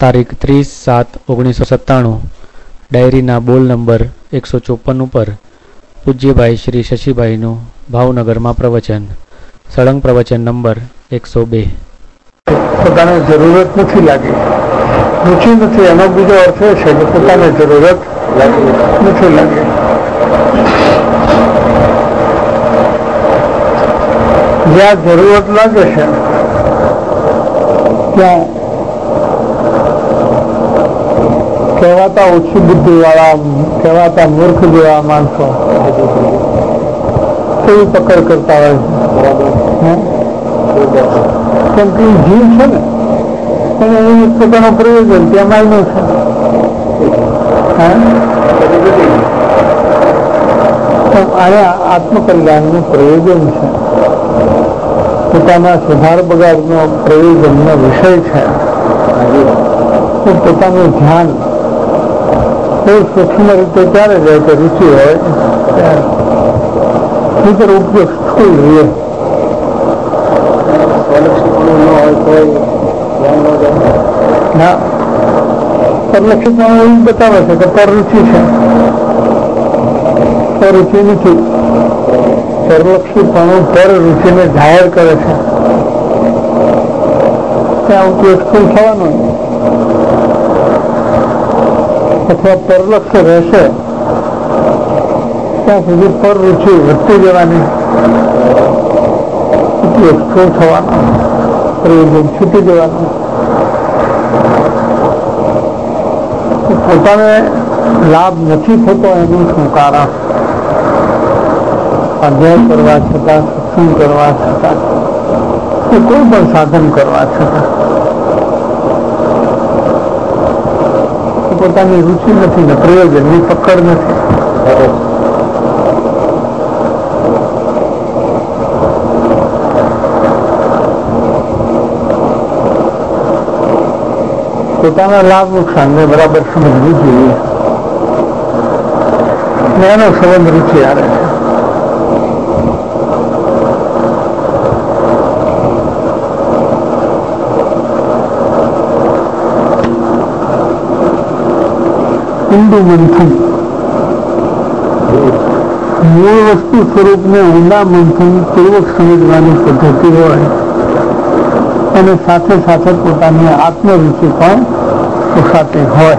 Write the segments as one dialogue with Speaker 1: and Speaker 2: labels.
Speaker 1: તારીખ 30/7/1997 ડાયરીના બોલ નંબર 154 ઉપર પૂજ્યભાઈ શ્રી શશીભાઈનું ભાવનગરમાં પ્રવચન. સળંગ પ્રવચન નંબર 102.
Speaker 2: પોતાને જરૂરત નથી લાગી, રુચિ નથી, એનો બીજો અર્થ એ છે કે પોતાને જરૂરત નથી લાગી. જ્યાં જરૂરત લાગે છે ત્યાં કહેવાતા ઓછી બુદ્ધિ વાળા, કહેવાતા મૂર્ખ જેવા માણસો કેવી પકડ કરતા હોય છે. કેમ કે જીવ છે ને એને એનું પોતાનું પ્રયોજન ત્યાં માયનું છે. આયા આત્મકલ્યાણનું પ્રયોજન છે, પોતાના સુધાર બગાડનો પ્રયોજનનો વિષય છે. તો પોતાનું ધ્યાન બહુ સૂક્ષ્મ રીતે ત્યારે જાય કે રુચિ હોય ત્યારે બીજો ઉપયોગ સ્થૂળ રહે. ના, પરલક્ષિતમાં એવું બતાવે છે કે પરરુચિ છે, પરરુચિ નથી. પરલક્ષિતપણું પરરુચિને જાહેર કરે છે, ત્યાં ઉપયોગ સ્થૂળ થવાનો અથવા પરલક્ષ રહેશે ત્યાં સુધી પરરુચિ વધતી જવાની, ઉપયોગ સ્થૂળ થવાનો, પ્રયોજન છૂટી જવાનું. પોતાને લાભ નથી થતો એનું શું કારણ? અધ્યાય કરવા છતાં, સત્સંગ કરવા છતાં, કે કોઈ પણ સાધન કરવા છતાં પોતાની રુચિ નથી ને પ્રયોજનની પકડ નથી. પોતાના લાભ નુકસાનને બરાબર સમજવું જોઈએ. એનો સંબંધ રુચિ આવે છે. ઊંડું મંથન, મૂળ વસ્તુ સ્વરૂપને ઊંડા મંથન પૂર્વક સમજવાની પદ્ધતિ હોય અને સાથે સાથે પોતાની આત્મરુચિ પણ પોષાતી હોય.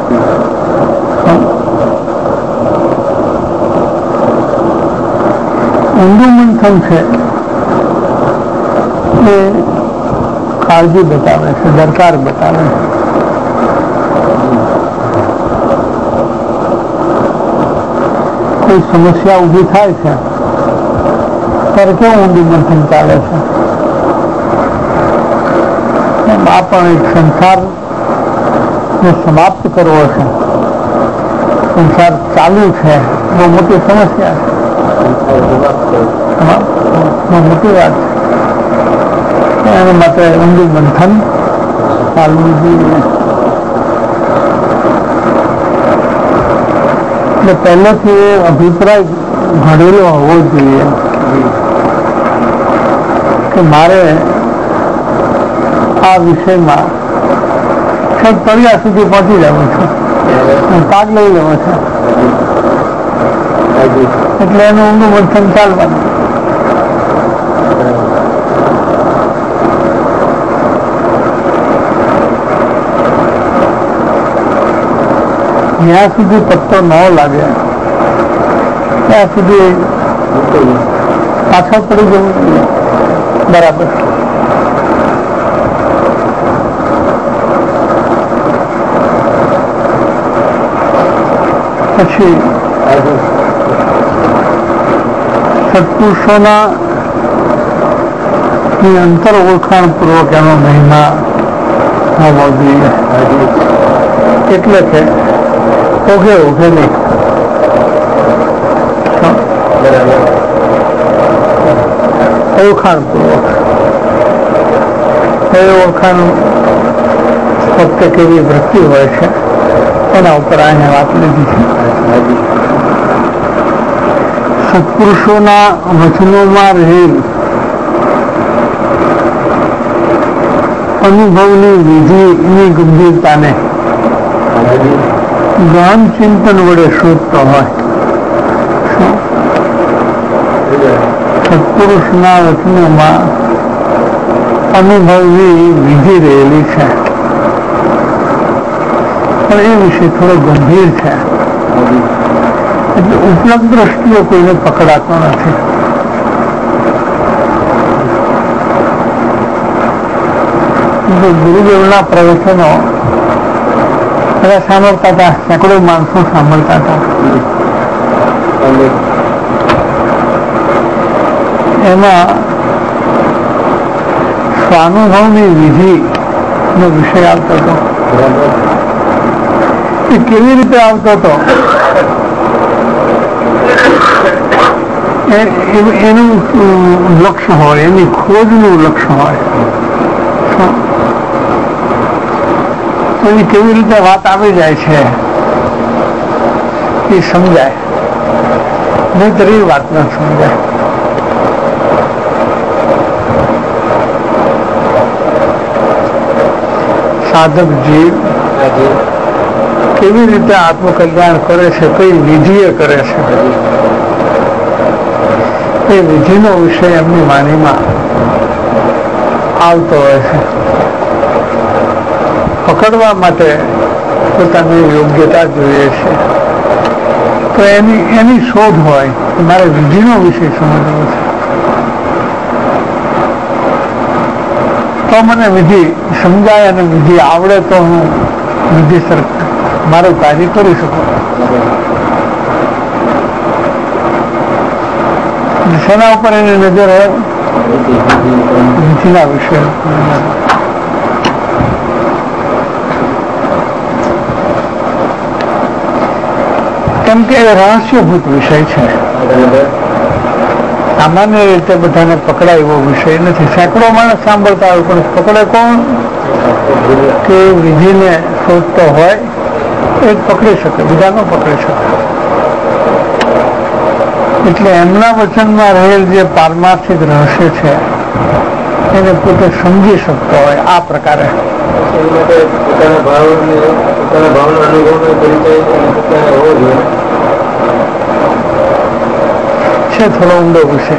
Speaker 2: ઊંડું મંથન છે એ કાળજી બતાવે છે, દરકાર બતાવે છે. કોઈ સમસ્યા ઊભી થાય છે ત્યારે કેવું ઊંડું મંથન ચાલે છે. આ પણ એક સંસારને સમાપ્ત કરવો છે, સંસાર ચાલુ છે, બહુ મોટી સમસ્યા છે, બહુ મોટી વાત છે. એના માટે ઊંડું મંથન ચાલવું જોઈએ. એટલે પહેલેથી અભિપ્રાય ઘડેલો હોવો જોઈએ કે મારે આ વિષયમાં છેક તળિયા સુધી પહોંચી જવું છે, ભાગ લઈ લેવો છે. એટલે એનું ઊંડું મંથન ચાલવાનું. જ્યાં સુધી પત્તો ન લાગે ત્યાં સુધી પાછળ પડી જવું જોઈએ. બરાબર. પછી સત્પુરુષોના અંતર ઓળખાણ પૂર્વક એનો મહિમા હોવો જોઈએ. એટલે કે ઓઘે ઓઘે નહીં, ઓળખાણ પૂર્વક. એ ઓળખાણ ફક્ત કેવી વૃત્તિ હોય છે એના ઉપર અહીંયા વાત લીધી છે. સત્પુરુષોના વચનોમાં રહેલ અનુભવની વિધિની ગંભીરતા શૂન્યતાને ગહન ચિંતન વડે શોધતો હોય. સત્પુરુષના વચનોમાં અનુભવવી વિધિ રહેલી છે, પણ એ વિષય થોડો ગંભીર છે, એટલે ઉપલબ્ધ દ્રષ્ટિએ કોઈને પકડાતો નથી. ગુરુદેવના પ્રવચનો બધા સાંભળતા હતા, સેંકડો માણસો સાંભળતા હતા. એમાં સ્વાનુભવની વિધિ નો વિષય આવતો હતો. એ કેવી રીતે આવતો હતો એનું લક્ષ્ય હોય, એની ખોજનું લક્ષ્ય હોય. એની કેવી રીતે વાત આવી જાય છે એ સમજાય, નહીંતર એ વાત ન સમજાય. સાધક જીવ કેવી રીતે આત્મકલ્યાણ કરે છે, કઈ વિધિએ કરે છે, એ વિધિનો વિષય એમની વાણીમાં આવતો હોય છે. પકડવા માટે પોતાની યોગ્યતા જોઈએ છે, તો એની શોધ હોય કે મારે વિધિનો વિષય સમજવો છે, તો મને વિધિ સમજાય અને વિધિ આવડે તો હું વિધિસર મારું કાર્ય કરી શકું. શેના ઉપર એની નજર હોય? વિધિના વિષય. કેમ કે રહસ્યભૂત વિષય છે, સામાન્ય રીતે બધાને પકડાય એવો વિષય નથી. સેંકડો માણસ સાંભળતા હોય, પણ પકડે કોણ? કે વિધિને શોધતો હોય એ જ પકડી શકે, બીજા ન પકડી શકે. એટલે એમના વચનમાં રહેલ જે પારમાર્થિક રહસ્ય છે એને પોતે સમજી શકતો હોય આ પ્રકારે. છે થોડો ઊંડો વિષય.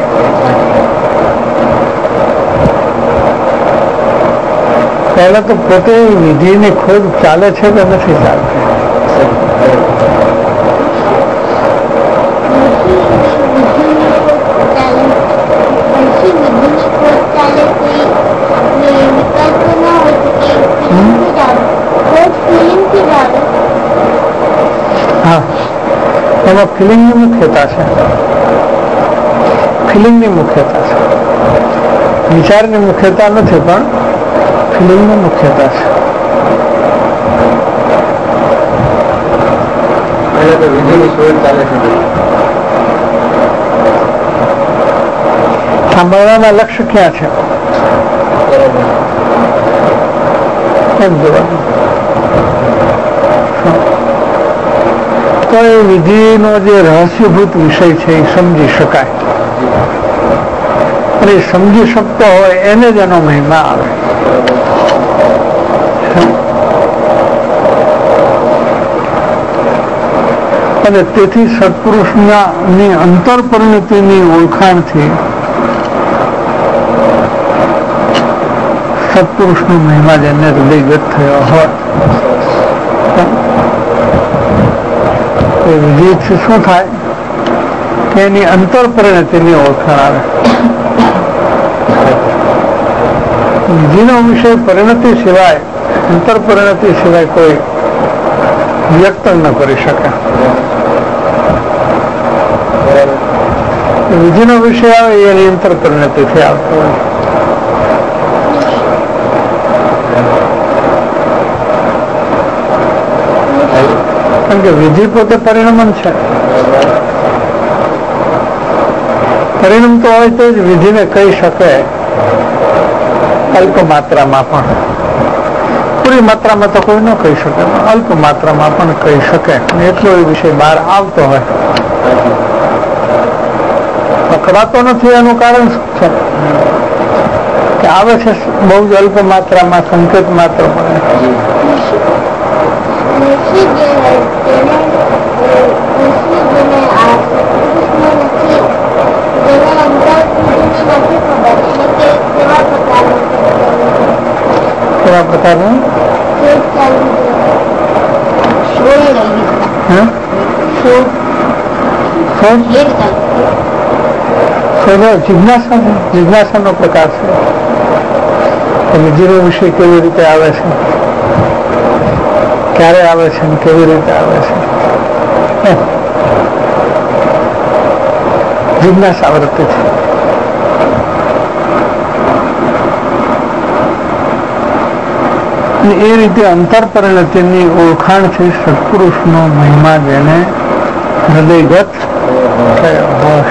Speaker 2: પહેલા તો પોતે વિધિની ખોજ ચાલે છે કે નથી ચાલતી? હા, એમાં ફિલિંગની મુખ્યતા છે, ફિલિંગની મુખ્યતા છે, વિચારની મુખ્યતા નથી, પણ ફિલિંગની મુખ્યતા છે. સાંભળવાના લક્ષ્ય ક્યાં છે એમ જોવાનું. તો એ વિધિનો જે રહસ્યભૂત વિષય છે એ સમજી શકાય, અને સમજી શકતો હોય એને જ એનો મહિમા આવે. અને તેથી સત્પુરુષની અંતર પરિણતિની ઓળખાણથી સત્પુરુષનો મહિમા જેને હૃદયગત થયો હોય એ વિધિથી શું થાય કે એની અંતર પરિણતિની ઓળખાણ આવે. વિધિનો વિષય પરિણતિ સિવાય, અંતર પરિણતિ સિવાય કોઈ વ્યક્ત ન કરી શકે. વિધિનો વિષય આવે એની અંતર પરિણતિથી આવતો હોય. કારણ કે વિધિ પોતે પરિણમન છે. પરિણમતો હોય તો જ વિધિને કહી શકે અલ્પ માત્રામાં પણ. પૂરી માત્રામાં તો કોઈ ન કહી શકે, અલ્પ માત્રામાં પણ કહી શકે. એટલો એ વિષય બહાર આવતો હોય, પકડાતો નથી. એનું કારણ શું છે કે આવે છે બહુ જ અલ્પ માત્રામાં, સંકેત માત્ર પણ.
Speaker 3: તુલસી જે હૈ તેને તુલસી જેને આ કૃષ્ણ નથી જેને અંદર કૃષ્ણ નથી ખબર એને કે કેવા પ્રકારનું
Speaker 2: જિજ્ઞાસાનો પ્રકાર છે. વિધિનો વિષય કેવી રીતે આવે છે, ક્યારે આવે છે, કેવી રીતે આવે છે, જિજ્ઞાસા વૃત્તિ છે. એ રીતે અંતર પરિણતિની ઓળખાણથી સત્પુરુષનો મહિમા જેને હૃદયગત થયો હોય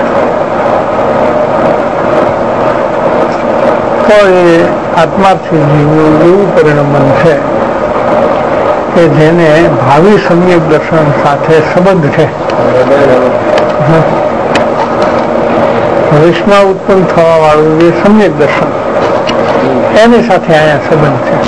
Speaker 2: તો એ આત્માર્થી જીવવું એવું પરિણમન છે કે જેને ભાવિ સમ્યક દર્શન સાથે સંબંધ છે. ભવિષ્યમાં ઉત્પન્ન થવા વાળું જે સમ્યક દર્શન એની સાથે અહીંયા સંબંધ છે.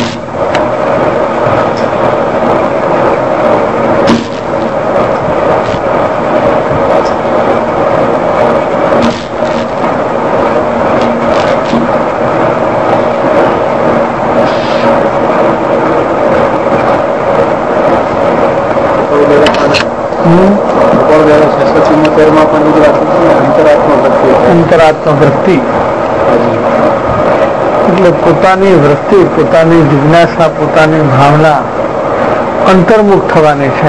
Speaker 2: અંતરાત્મા વૃત્તિ એટલે પોતાની વૃત્તિ, પોતાની જિજ્ઞાસા, પોતાની ભાવના અંતર્મુખ થવાની છે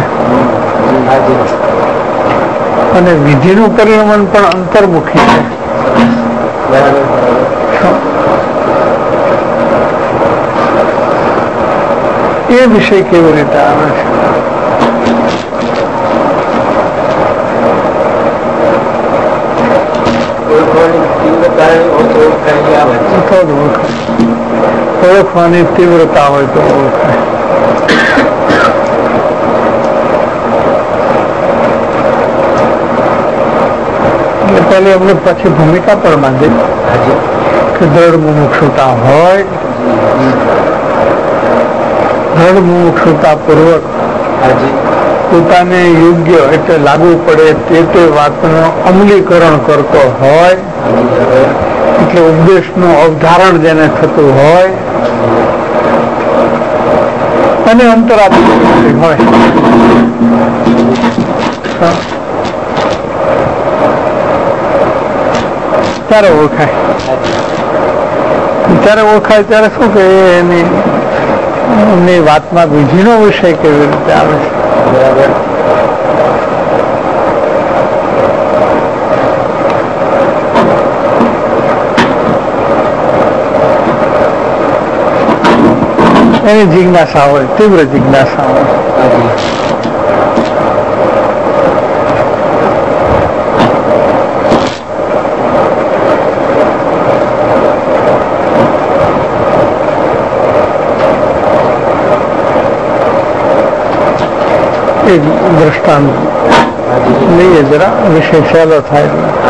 Speaker 2: અને વિધિનું પરિણમન પણ અંતર્મુખી છે. એ વિષય કેવી રીતે આવે છે? ઓળખવાની તીવ્રતા હોય તો ઓળખાય. એટલે પહેલી અમને પછી ભૂમિકા પણ બાંધી કે દ્રઢ મુમુક્ષુતા હોય, દ્રઢ મુમુક્ષુતા પૂર્વક પોતાને યોગ્ય એટલે લાગુ પડે તે વાતનું અમલીકરણ કરતો હોય એટલે ઉપદેશનું અવધારણ જેને થતું હોય અને અંતરાત્મા હોય ત્યારે ઓળખાય. ત્યારે શું કે એની વાતમાં વિધિનો વિષય કેવી રીતે આવે છે. એની જિજ્ઞાસા હોય, તીવ્ર જિજ્ઞાસા હોય. એક દ્રષ્ટાંત લઈએ જરા, વિષય સહેલો થાય.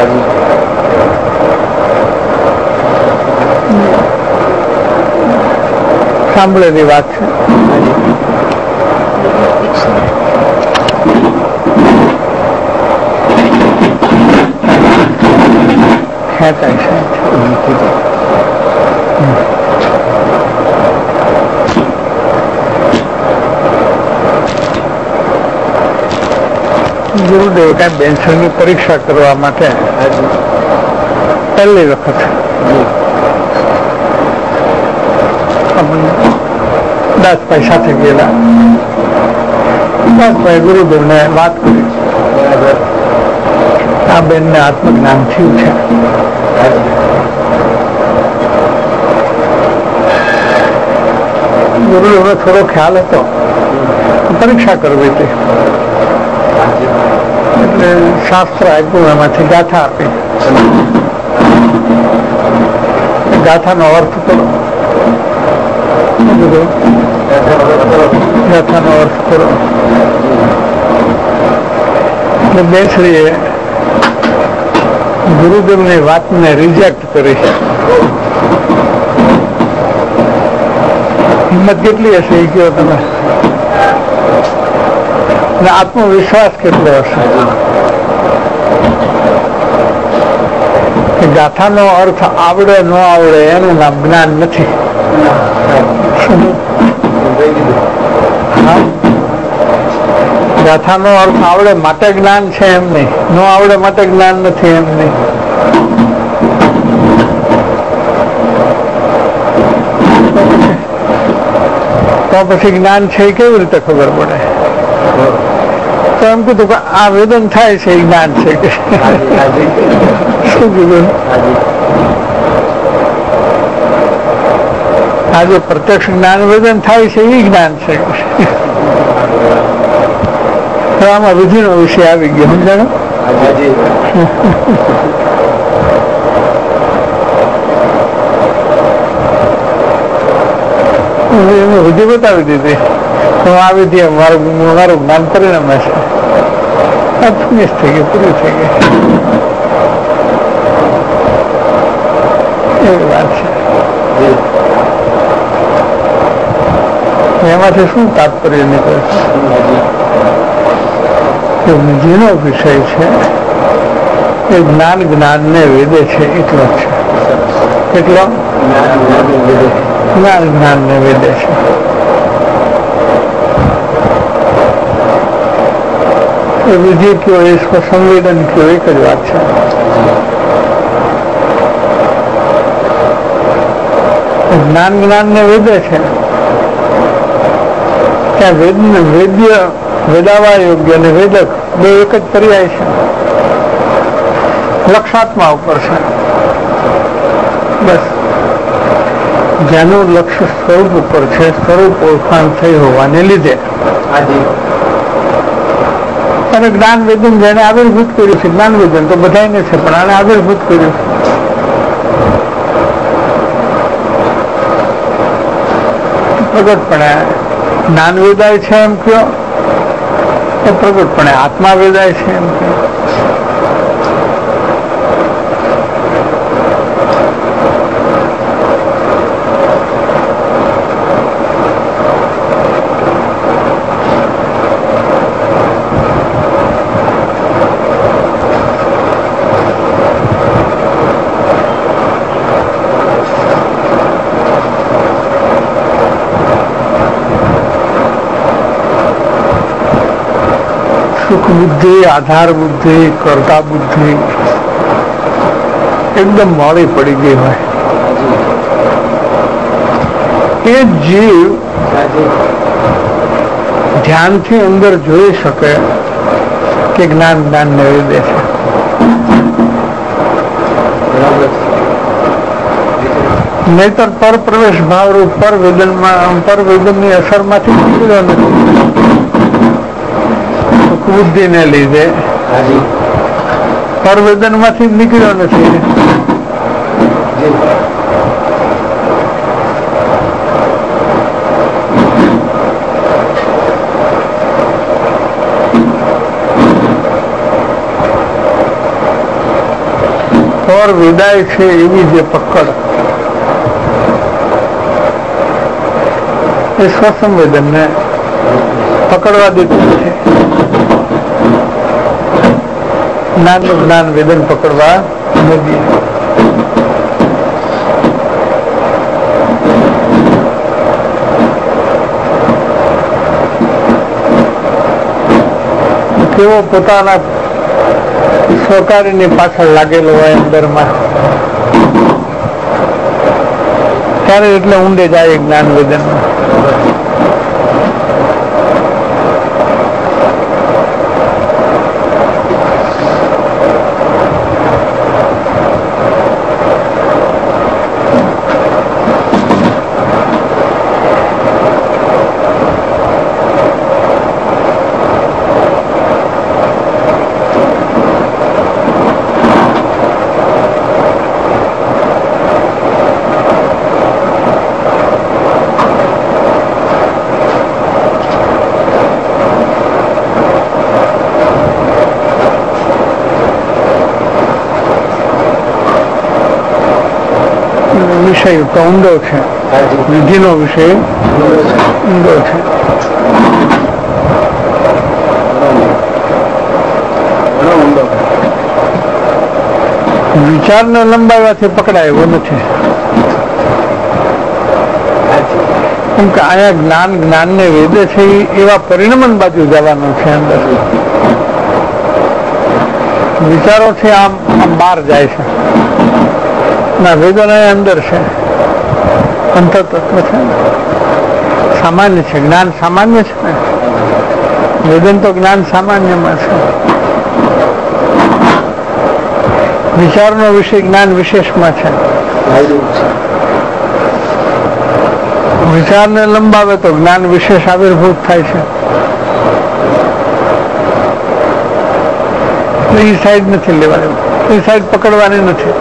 Speaker 2: સાંભળેલી વાત છે. ખેંચાય છે. ગુરુદેવ કઈ બેન્સરની પરીક્ષા કરવા માટે પહેલી વખત 10 સાથે ગયેલા. 10 ગુરુદેવને વાત કરી, આ બેનને આત્મજ્ઞાન થયું છે. ગુરુદેવને થોડો ખ્યાલ હતો, પરીક્ષા કરવી હતી એટલે શાસ્ત્ર આપ્યું, એમાંથી ગાથા આપી. ગાથાનો અર્થ કરો, ગાથાનો અર્થ કરો. એટલે બેસરીએ ગુરુદેવની વાતને રિજેક્ટ કરી. હિંમત કેટલી હશે એ કહો તમે? અને આત્મવિશ્વાસ કેટલો હશે કે ગાથાનો અર્થ આવડે ન આવડે એનું નામ જ્ઞાન નથી. ગાથાનો અર્થ આવડે માટે જ્ઞાન છે એમ નહીં, ન આવડે માટે જ્ઞાન નથી એમ નહીં. તો પછી જ્ઞાન છે એ કેવી રીતે ખબર પડે? તો એમ કીધું કે આ વેદન થાય છે એ જ્ઞાન છે કે શું કીધું? આ જે પ્રત્યક્ષ જ્ઞાન વેદન થાય છે એ જ્ઞાન છે. તો આમાં વિધિનો વિષય આવી ગયો, સમજાણો? વિધિ બતાવી દીધી. હું આ વિધિ મારું જ્ઞાન પરિણામે છે. ફિનિશ થઈ ગયું, પૂરું થઈ ગયું. એવી વાત છે. એમાંથી શું તાત્પર્ય નીકળે છે? વિધિનો વિષય છે એ જ્ઞાનને વેદે છે એટલો જ છે. એટલો જ્ઞાનને વેદે છે. એ વિધિ કયો, એ સંવેદન કયો, એક જ વાત છે. જ્ઞાનને વેદે છે ત્યાં વેદાવા યોગ્ય અને વેદક બે એક જ પર્યાય છે. લક્ષાત્મા ઉપર છે બસ. જેનું લક્ષ્ય સ્વરૂપ ઉપર છે, સ્વરૂપ ઓળખાણ થઈ હોવાને લીધે અને જ્ઞાન વેદન જેને આવિર્ભૂત કર્યું છે, જ્ઞાન વેદન તો બધાને છે પણ આને આવિર્ભૂત કર્યું છે. પ્રગટપણે જ્ઞાન વેદાય છે એમ કયો, એ પ્રગટપણે આત્મા વેદાય છે એમ કયો. સુખ બુદ્ધિ, આધાર બુદ્ધિ, કર્તા બુદ્ધિ એકદમ મોડી પડી ગઈ હોય એ જીવ ધ્યાનથી અંદર જોઈ શકે કે જ્ઞાનને વેદે છે. નહીતર પર પ્રવેશ ભાવરૂપ પરવેદનની અસરમાંથી નીકળ્યો નથી. બુદ્ધિને લીધે પરવેદન માંથી નીકળ્યો નથી. પર વિદાય છે એવી જે પકડ એ સ્વસંવેદન ને પકડવા દીધું છે. જ્ઞાન વેદન પકડવા નથી. કેવો પોતાના સ્વકારીની પાછળ લાગેલો હોય અંદરમાં ત્યારે એટલે ઊંડે જાય જ્ઞાન વેદનમાં. વિષય તો ઊંડો છે, વિધિનો વિષય ઊંડો છે. વિચારને લંબાવવાથી પકડાય એવું નથી. કેમ કે અહીંયા જ્ઞાનને વેદે છે એવા પરિણમન બાજુ જવાનું છે. અંદર વિચારો છે આમ બહાર જાય છે, ના વેદના અંદર છે, અંતરતત્વ છે, સામાન્ય છે, જ્ઞાન સામાન્ય છે ને. વેદન તો જ્ઞાન સામાન્યમાં છે, વિચારનો વિષય જ્ઞાન વિશેષમાં છે. વિચારને લંબાવે તો જ્ઞાન વિશેષ આવિર્ભૂત થાય છે. એ સાઈડ નથી લેવાની, એ સાઈડ પકડવાની નથી.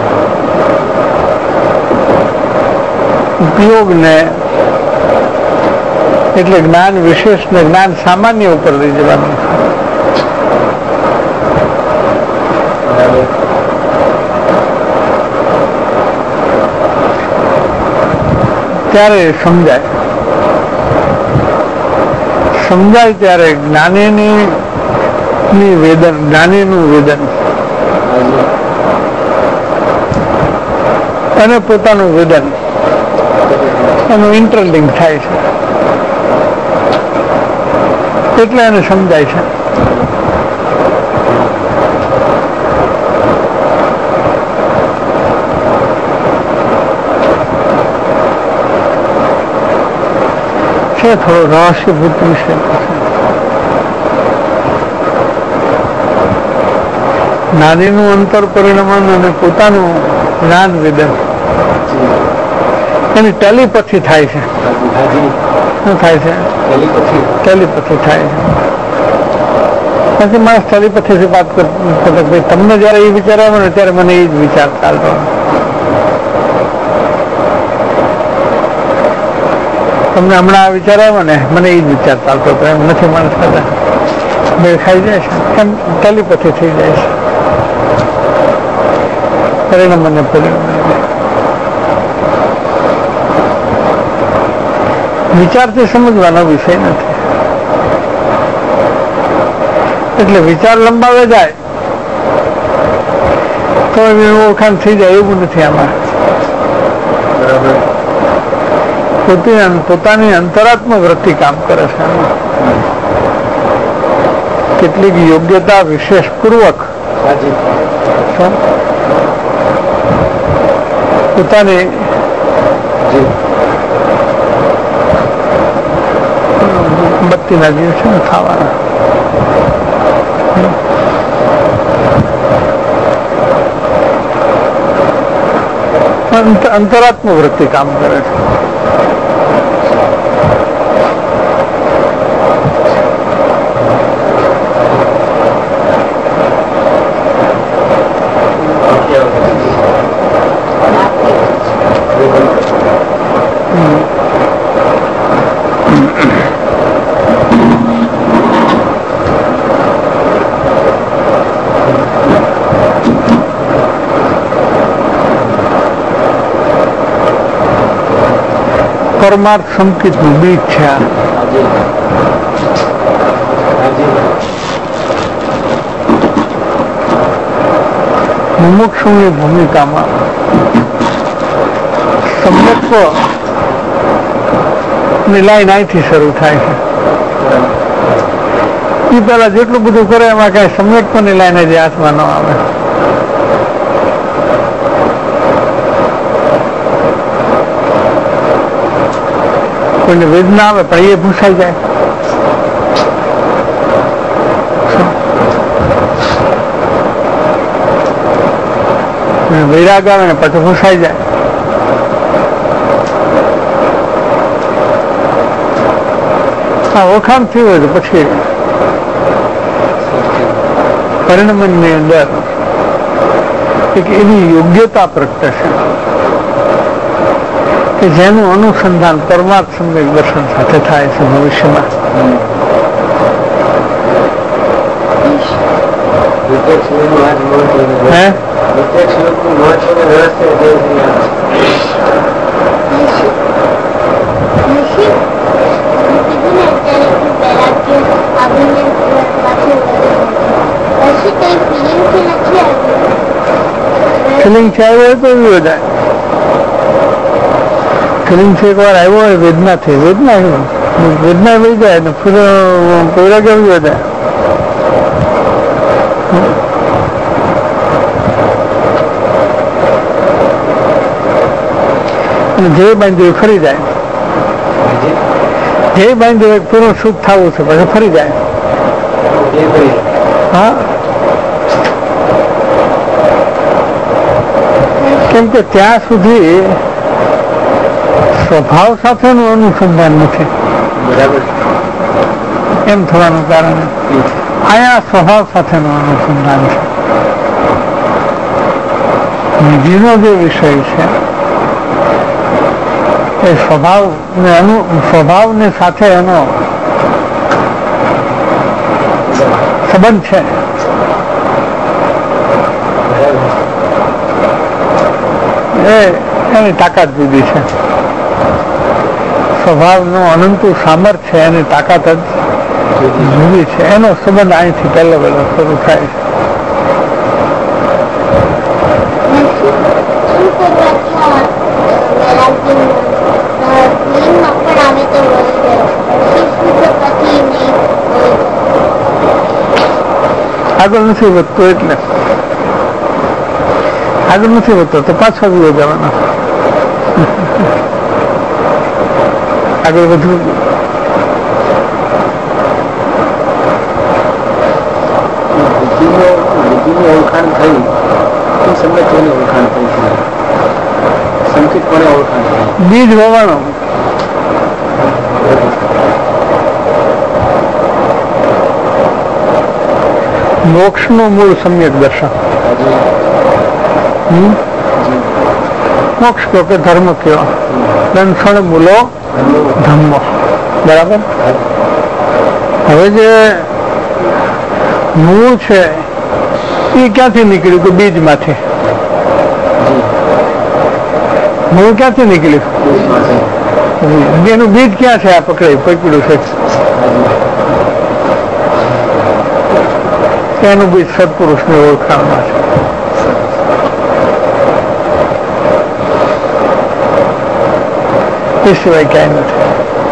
Speaker 2: ઉપયોગને એટલે જ્ઞાન વિશેષ ને જ્ઞાન સામાન્ય ઉપર લઈ જવાનું છે. ત્યારે સમજાય ત્યારે જ્ઞાનીની વેદન, જ્ઞાનીનું વેદન અને પોતાનું વેદન એનું ઇન્ટરલિંક થાય છે, એટલે એને સમજાય છે. છે થોડો રહસ્યભૂત વિષય. નારીનું અંતર પરિણમન અને પોતાનું જ્ઞાન વેદન એની ટેલિપથી થાય છે. શું થાય છે? ટેલિપથી થાય છે. પછી માણસ ટેલિપથીથી વાત કરતો, ભાઈ તમને જયારે એ વિચાર આવે ને ત્યારે મને એ જ વિચાર ચાલતો. તમને હમણાં આ વિચાર આવ્યો ને મને એ જ વિચાર ચાલતો હતો, એમ નથી માણસ કરતા. મેળ ખાઈ જાય છે, એમ ટેલિપથી થઈ જાય છે. પરિણામ અને પરિણામ વિચારથી સમજવાનો વિષય નથી. એટલે વિચાર લંબાવે જાય તો એની ઓળખાણ થઈ જાય એવું નથી આમાં. પોતાની અંતરાત્મ વૃત્તિ કામ કરે છે. કેટલીક યોગ્યતા વિશેષ પૂર્વક પોતાની બત્તીના દિવસે ખાવાના અંતરાત્મ વૃત્તિ કામ કરે છે. પરમાર્થ સંકેતનું બીજ છે આ. મુમુક્ષુની ભૂમિકામાં સમ્યક્ત્વ ની લાઈન અહીંથી શરૂ થાય છે. એ પેલા જેટલું બધું કરે એમાં કઈ સમ્યક્ત્વની લાઈન જ હાથમાં ન આવે. કોઈને વેદના આવે પણ એ ભૂસાઈ જાય. વૈરાગ આવે ને પછી ભૂસાઈ જાય. હા, ઓળખાણ થયું હોય તો પછી પરિણમનની અંદર એક એવી યોગ્યતા પ્રગટે છે કે જેનું અનુસંધાન પરમાર્થ સમ્યક દર્શન સાથે થાય છે ભવિષ્યમાં. ફિલિંગ છે આવ્યો હોય તો એવું જાય. ફિલિંગ છે એકવાર આવ્યો હોય વેદનાથી, વેદના આવ્યો, વેદના વહી જાય ને ફિર કોઈરા કેવું જાય. અને જે બાંધ્યું ફરી જાય, જે બાંધ્યું પૂરું સુખ થવું છે પછી ફરી જાય. હા, કેમ કે ત્યાં સુધી સ્વભાવ સાથેનું અનુસંધાન નથી.
Speaker 1: બરાબર.
Speaker 2: એમ થવાનું કારણ અહીંયા સ્વભાવ સાથેનું અનુસંધાન છે. નિધિનો જે વિષય છે એ સ્વભાવની સાથે એનો સંબંધ છે. એની તાકાત જુદી છે. સ્વભાવનું અનંતું સામર્થ્ય એની તાકાત જ જુદી છે. એનો સંબંધ અહીંથી પહેલો શરૂ થાય છે. આગળ નથી વધતો એટલે આગળ નથી વધતો તો પાછો આવી જવાનો. આગળ વધવું
Speaker 1: ઓળખાણ થઈ સંગઠનની ઓળખાણ થઈ છે, સંકિતપણે ઓળખાણ થઈ,
Speaker 2: બીજ હોવાનો. મોક્ષનું મૂળ સમ્યક દર્શન. મોક્ષ કહો કે ધર્મ કયો, દંસણ મૂલો ધર્મ. બરાબર. હવે જે મૂળ છે એ ક્યાંથી નીકળ્યું કે બીજમાંથી. મૂળ ક્યાંથી નીકળ્યું? એનું બીજ ક્યાં છે? આ પકડ્યું છે. એનું બીજ સત્પુરુષની ઓળખાણમાં છે. એ સિવાય ક્યાંય નથી.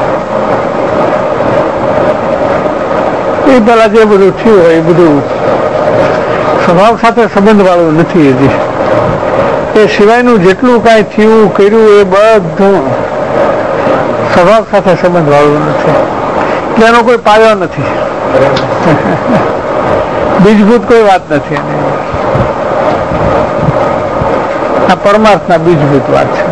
Speaker 2: એ પેલા જે બધું થયું હોય એ બધું સ્વભાવ સાથે સંબંધ વાળું નથી. હજી એ સિવાયનું જેટલું કાંઈ થયું કર્યું એ બધું સ્વભાવ સાથે સંબંધ વાળું નથી. એટલે એનો કોઈ પાયો નથી. બીજભૂત કોઈ વાત નથી. આ પરમાર્થના બીજભૂત વાત છે.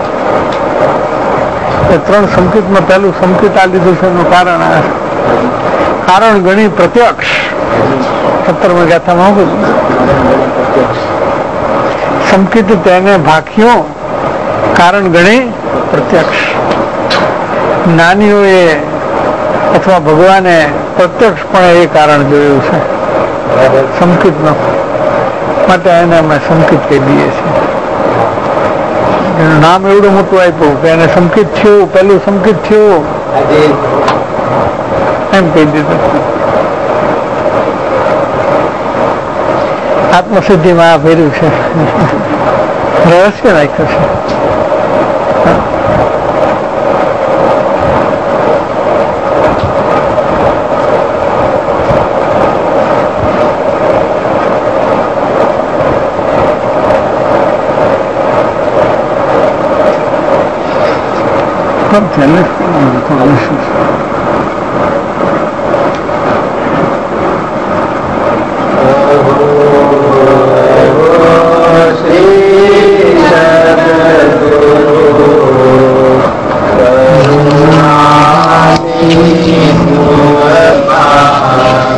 Speaker 2: એ ત્રણ સંકેતમાં પહેલું સંકેત આ લીધું છે એનું કારણ ગણી પ્રત્યક્ષ. 17મી ગાથામાં સંકેત તેને ભાખ્યો, કારણ ગણી પ્રત્યક્ષ. જ્ઞાનીઓએ અથવા ભગવાને પ્રત્યક્ષપણે એ કારણ જોયું છે સંકેતનો, માટે એને અમે સંકેત કહી દઈએ છીએ. એનું નામ એવડું મોટું આપ્યું કે એને સંકેત થયું, પેલું સંકેત થયું એમ કહી દીધું. આત્મસિદ્ધિમાં આ ભર્યું છે, રહસ્ય રાખ્યું છે.
Speaker 3: Thank you.